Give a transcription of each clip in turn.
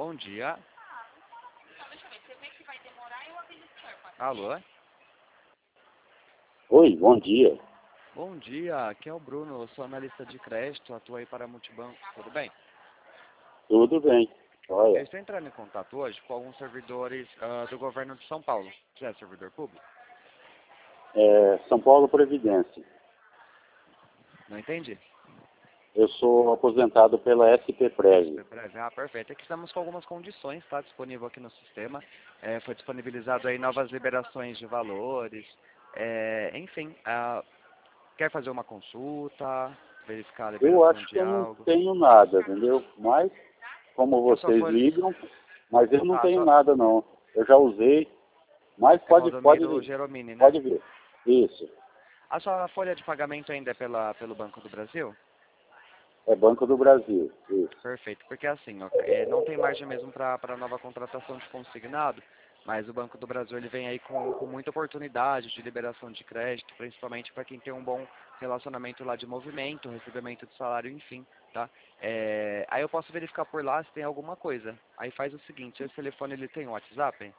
Bom dia. Alô? Oi, bom dia. Bom dia, aqui é o Bruno, eu sou analista de crédito, atuo aí para a Multibanco, tudo bem? Tudo bem. Eu Olha, estou entrando em contato hoje com alguns servidores do governo de São Paulo. Você é servidor público? São Paulo Previdência. Não entendi? Eu sou aposentado pela SP Prev. Ah, perfeito. Aqui estamos com algumas condições, tá? Disponível aqui no sistema. Foi disponibilizado aí novas liberações de valores. Enfim, quer fazer uma consulta, verificar a Eu liberação acho que de eu não algo? tenho nada, entendeu? Mas, como A sua vocês folha... ligam, mas eu não Tá, tenho nada não. Eu já usei, mas é pode Valdomiro Geromini, né? pode ver. Isso. A sua folha de pagamento ainda é pelo Banco do Brasil? É Banco do Brasil. Isso. Perfeito, porque assim, ó, não tem margem mesmo para nova contratação de consignado, mas o Banco do Brasil ele vem aí com muita oportunidade de liberação de crédito, principalmente para quem tem um bom relacionamento lá de movimento, recebimento de salário, enfim, tá? Aí eu posso verificar por lá se tem alguma coisa. Aí faz o seguinte, esse telefone ele tem WhatsApp?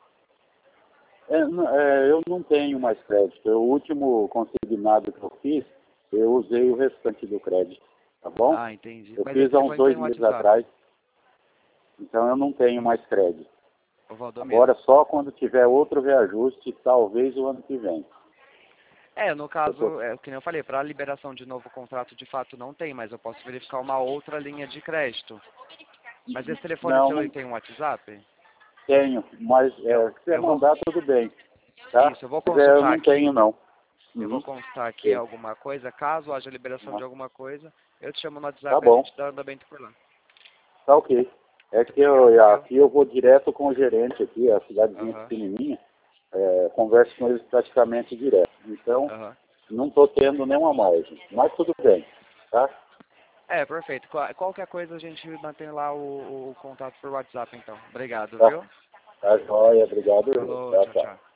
Eu não tenho mais crédito. O último consignado que eu fiz, eu usei o restante do crédito. Tá bom? Ah, entendi. Eu Mas esse fiz há uns telefone tem 2 meses WhatsApp, atrás. Então eu não tenho mais crédito. ô Valdomiro. Agora só quando tiver outro reajuste, talvez o ano que vem. No Eu tô- caso, que nem eu falei, para liberação de novo contrato de fato não tem, mas eu posso verificar uma outra linha de crédito. Mas esse telefone Não, seu não ele tem um WhatsApp? tenho, mas Então, se quiser eu vou. mandar, tudo bem, tá? Isso, eu vou Se quiser, eu consultar não tenho, aqui. não. Eu vou Uhum. consultar aqui Sim. alguma coisa. Caso haja liberação de Ah, alguma coisa, eu te chamo no tá WhatsApp e a bom, gente dá andamento por lá. tá ok. É Muito que obrigado, viu? aqui eu vou direto com o gerente aqui, a cidadezinha Aham, pequenininha, converso com eles praticamente direto. Então, aham. não estou tendo nenhuma margem, mas tudo bem, tá? Perfeito. Qualquer coisa a gente mantém lá o contato por WhatsApp, então. Obrigado, Tá, viu? tá joia, obrigado. Falou, Tchau, tchau, tchau. tchau.